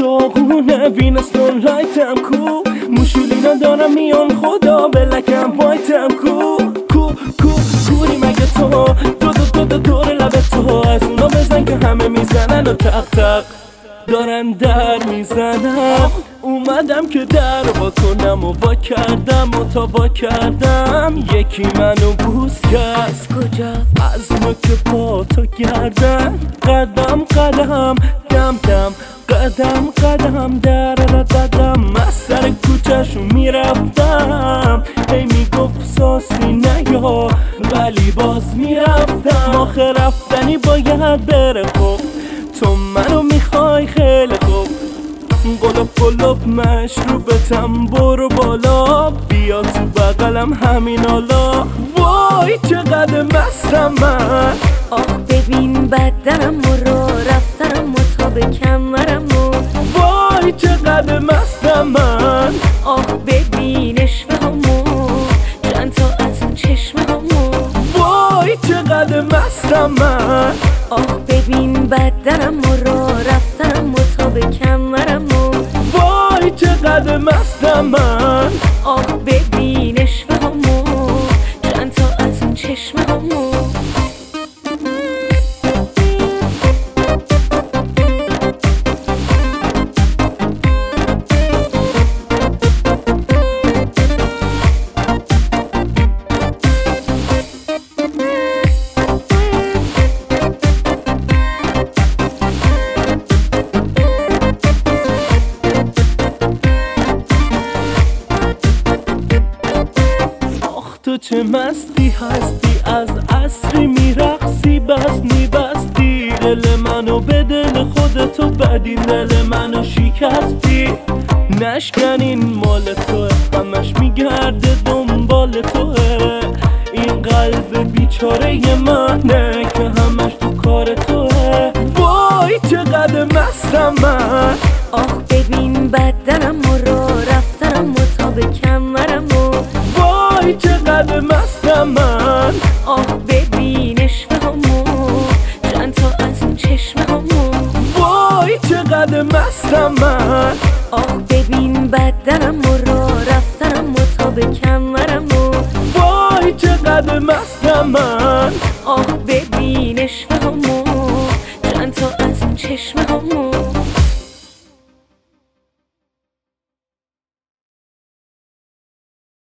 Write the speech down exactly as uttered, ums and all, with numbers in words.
داغونه وینستون رایتم کو موشولینا دارم میان خدا بلکم پایتم کو کو کو کوری مگه تو دو دو دو دو دور لب تو از اونا بزن که همه میزنن و تق تق دارن در میزنم اومدم که در وا کنم و وا کردم و تا وا کردم یکی منو بوس کرد از کجا؟ از نوک پا تا گردن قدم قدم دم دم قدم قدم در ددم از سر کوچه‌شو میرفتم هی میگفت ساسی نیا ولی باز میرفتم آخه رفتنی باید بره خب تو منو میخوای خیلی خوب قلب قلب مشروبتم برو بالا بیا تو بغلم همین حالا وای چقدر مستم من آخ ببین بدنم و را رفتنم و تا به کمرم و وای چقدر مستم من آخ ببین اشوه همو چند تا از اون چشمه همو وای چقدر مستم من آخ ببین بدنم و را رفتنم و تا به کمرم و وای چقدر مستم من آخ ببین اشوه همو چند تا از اون چشمه همو تو چه مستی هستی از عصری میرقصی بس میبستی دل منو به دل خودتو بدین دل منو شکستی نشکنین مال توه همش میگرده دنبال توه این قلب بیچاره منه که همش تو کار توه وای چقدر مستم من آخ ببین بدنم و را رفتنم و تا به کمرم و وای چقدر مستم من آخ ببین اشوه همو چند تا از اون چشمه همو وای چقدر مستم من آخ ببین بدنم و را رفتنم و تا به کمرم و وای چقدر مستم من آخ